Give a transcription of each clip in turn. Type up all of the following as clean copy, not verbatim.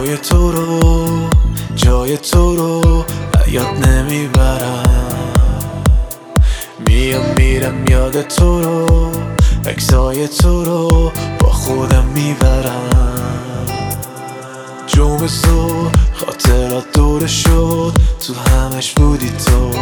جای تو رو یاد نمیبرم. میام میرم یاد تو رو، عکسای تو رو با خودم میبرم. جمعه صبح خاطرات دوره شد، تو همش بودی تو.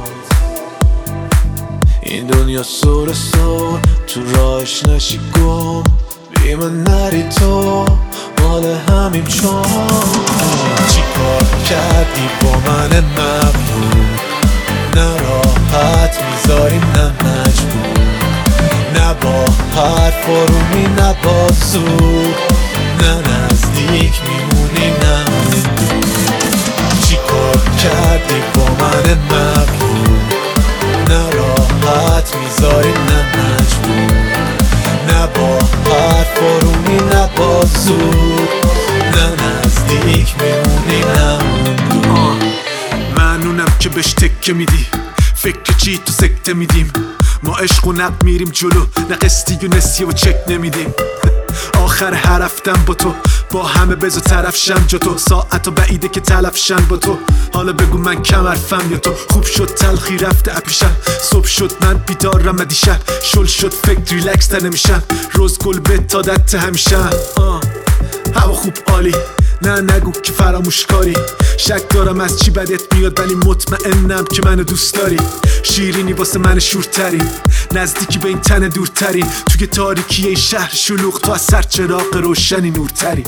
این دنیا سر تو راهش نشی گم، بی من نری تو مال همیم چون. چی کار کردی با من مغرور؟ نه راحت میذاری نه مجبور، نه با حرف آرومی نه با زور، نه نزدیک میمونی نه دور. چی کار کردی با من مغرور؟ نه راحت میذاری نه مجبور، نه با حرف آرومی نه با زور، نه نزدیک میمونی نه دور. معنونم که بهش تکه میدی، فکر چی تو سکته میدیم. ما عشق و نق میریم جلو، نه قسطی و نسیه و چک نمیدیم. آخر هر رفتم با تو، با همه بزو طرف شم جا تو. ساعت و بعیده که تلف شن با تو، حالا بگو من کم حرفم یا تو. خوب شد تلخی رفته اپیشم، صبح شد من بیدارم دیشب. شل شد فکر ریلکس تر نمیشم، روز گل به تادت همیشم. هوا خوب عالی، نه نگو که فراموش کاری. شک دارم از چی بدت میاد ولی مطمئنم که منو دوست داری. شیرینی واسه من شورترین، نزدیکی به این تن دورترین. توی تاریکی این شهر شلوغ تو از سر چراغ روشنی نورترین.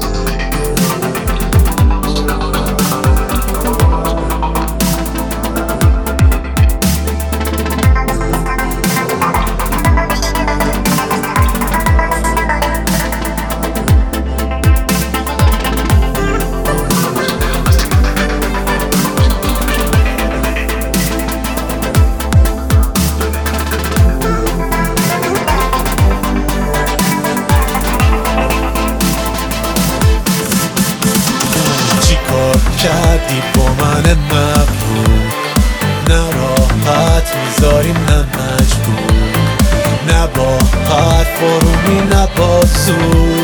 کردی با من مغرور؟ نه راحت میذاری نه مجبور، نه با حرف آرومی نه با زور،